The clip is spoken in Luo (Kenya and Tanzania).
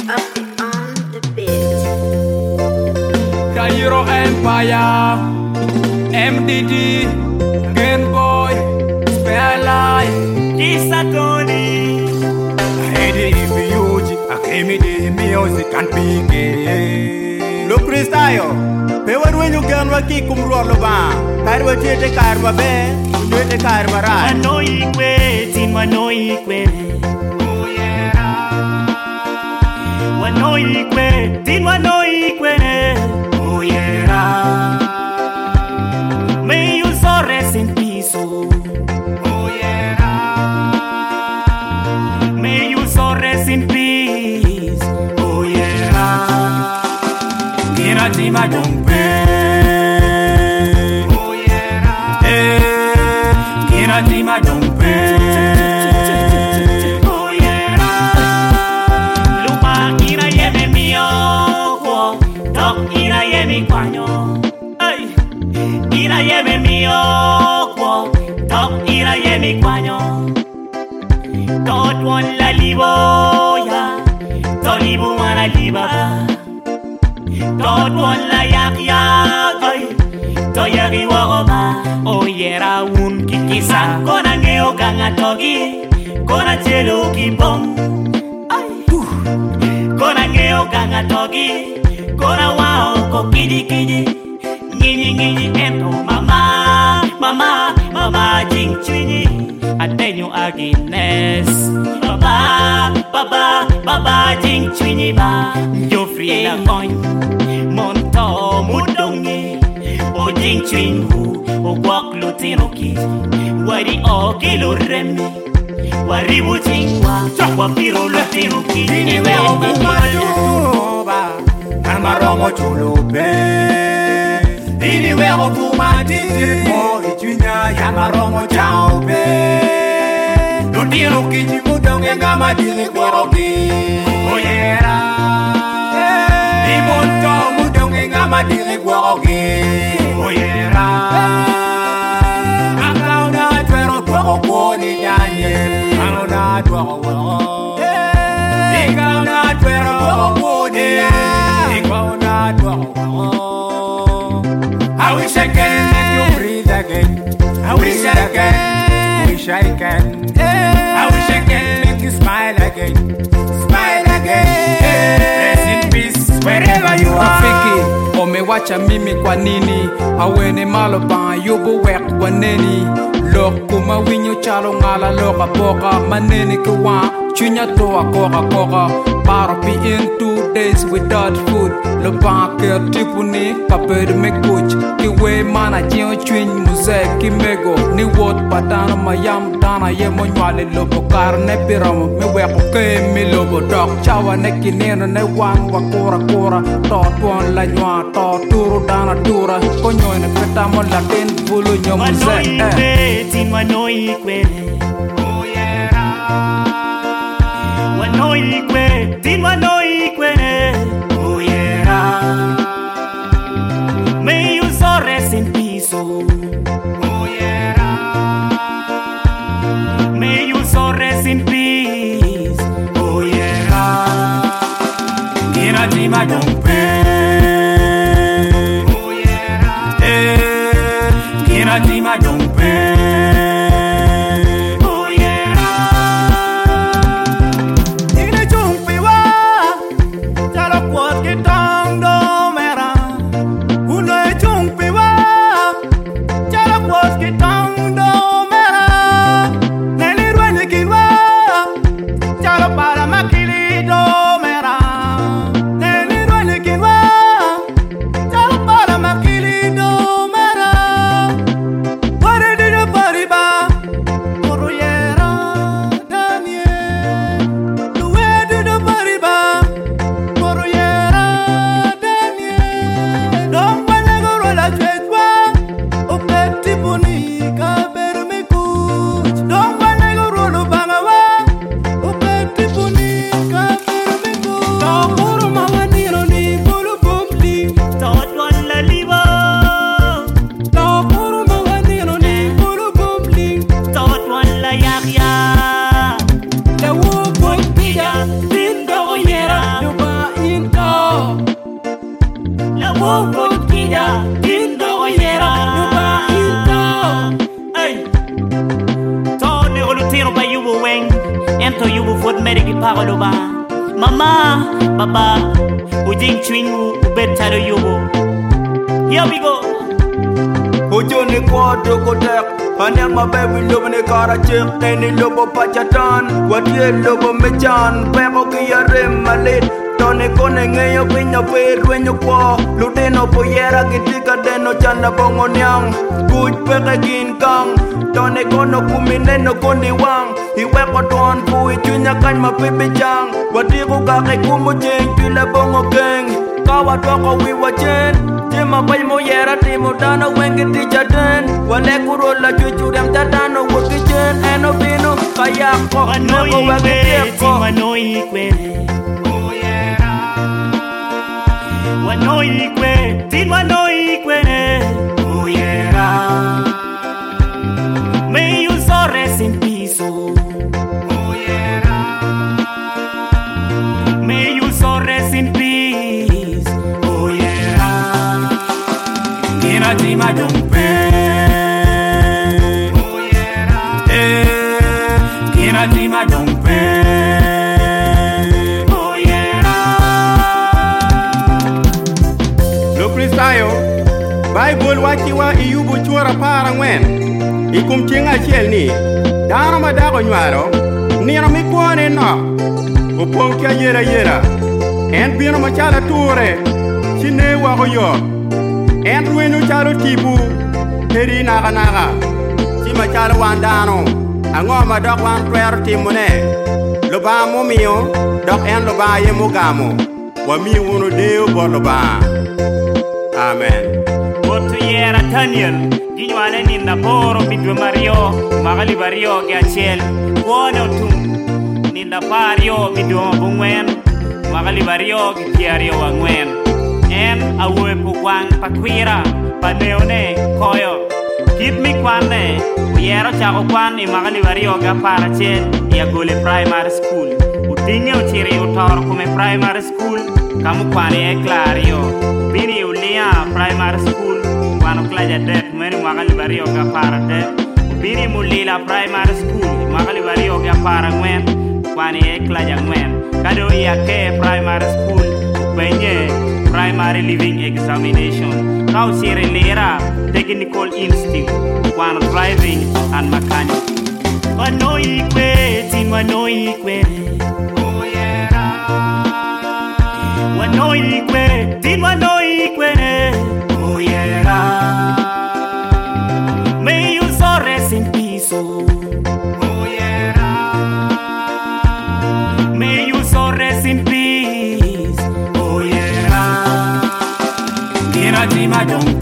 on the beat. Cairo Empire, MDD, Game Boy, Spare Life, Isatoni. Heidi Beauty, Akemidi Music and PK. Lo freestyle. Pewan when you can waki kumruar lo ba. Karwa chete karwa be, chete karwa ra. Manoi kwe, tin manoi kwe. Manoi kwe, tin manoi kwe. Oh yeah. May you so rest in peace. Oh yeah. May you so rest in peace. Oh yeah. Kina Tima Dompe. Oh yeah. Kina Tima Dompe. Oh yeah. Lupa ina yeme mio. Dok ina yemi kwanyo. Ay. Ina yeme mio. Dok ina yemi kwanyo. Don't want la liboya. Don't even wanna liba. Don't want la yak yak. Ay. To yagi wagoba. Oh yera un kikisan. Kona ngeo ganga togi. Kona chelo ki bom. Ay. Kona ngeo ganga togi. Kona wao ko kidi kidi. Ngini ngini ento mama. Mama, mama jing chwini. Atenyo Agnes. Baba, baba, baba jing chwini ba. Jofri la coin. Monto mudongi. O jing chwin hu. O guak lutinoki. Wari o kilo remi. Waribu chingwa. Wapiro lutinoki. Iniwe okumaduba, Namarongo Chulupe. Iniwe okumaditi, Mo ichunya Yamarongo Chaupe. Lutino kiji mudonge ngama dili kworoki. Oyera. Imonto mudonge ngama dili kworoki. Oyera. Akauna twero kworo kwoni nyanye. Akauna twero kworo. Ikauna twero kworo kwoni. Ikauna twero kworo. I wish I can make you breathe again. I wish I can. Wish I can. I wish I can make you smile again. Smile again. Rest in peace wherever you are. Rafiki, umewacha mimi kwa nini? Awene maloba yubo wek waneni. Loko mawinyo chalo ngala loka boka maneni kwa chunya toa koka koka. Baro be in 2 days without food. Le banque tipuni kaped me coach. Kiwe mana jio chwin muze kimego. Ni wot patana mayam dana ye monywale lobo karne piramo. Me weko ke mi lobo dog. Chawa neki nena ne wan wakora kora. Totwon la nywa to turu dana tura. Konyoy ne petamo latin bulu nyomuze. Manoi kwe, tin manoi kwe. Oh yeah. Manoi kwe, tin manoi kwe. Oh yeah. May you so rest in peace. Oh yeah. May you so rest in peace. Oh yeah. Kina Tima Dompe. Oh yeah. Kina Tima Dompe. Oh yeah. Ine chumpi wa. Chalo kwat kitang do mera. Uno chumpi wa. Chalo kwat kitang do mera. Neli rwani kiwa. Chalo para makili do mera. Neli rwani kiwa. Chalo para makili do mera. Wari di do pariba. Oro yera Daniel. Luwe di do pariba. Oro yera Daniel. Don't wanna go roll a chwetwa. Opeti puni kaber me kuch. Don't wanna go roll a bangawa. Opeti puni kaber gi parolo ba mama baba ujing chwingu betalo yobo here we go Ujuni kwado kotek Anyang mabewi lobo ne kara chik Neni lobo pachatan Wadye lobo mechan Peko kia rim malit Tone kone ngeyo pinya firwenyo kwa Lutino poyera kitika deno chanda bongo nyang Kuj peke ginkang Tone kono kumineno koni wang Iweko tuan kui chunya kany mapipi chang Wadiku kake kumu ching Tile bongo keng Kawa toko wiwa chen Tima bay mo yera timo dano wengi ticha den Wale kuro la chuchu dem tatano waki chen Eno bino kayako Neko wagi tieko Wano ikwe Wano ikwe Tin wano ikwe Uyera May you so rest in peace Uyera May you so rest in peace Uyera Kina tima dumpe Uyera Kina tima dumpe Kristayo Bible wachi wa iyubu chura para ngwen Ikum chinga chiel ni Dano madago nywaro Nino mikwane no Upong kia yera En bino machala ture Chine wako yo En ruenu chalo tibu Heri naga Chima chalo wandano Angoma dok wan prayer timune Loba mumio Dok en loba ye mugamo Wami wunu deo bo loba Amen. Botu yera Daniel, ginywane ninda boro midwe Mario, magali Mario giachel, kuone otum, ninda pario midwe mabungwen, magali Mario giario wangwen. En awe pukwang pakwira, paneone koyo. Keep me kwane, yera chako kwan magali Mario gapara chen, ya gole primary school. Utinge uchiri utor kume primary school, kamu kwane e clario. Bini ulia primary school Wano klaja det Mweni magali bario ka para det Bini mulila primary school Magali bario ka para ngwen Wani e klaja ngwen Kado iya ke primary school Penye primary living examination Kau sire lera Technical instinct Wano driving and mechanic Wano ikwe Tin wano ikwe Wano ikwe Tin wano ikwe Uyera May you so rest in peace Uyera May you so rest in peace Uyera Kina tima dumpe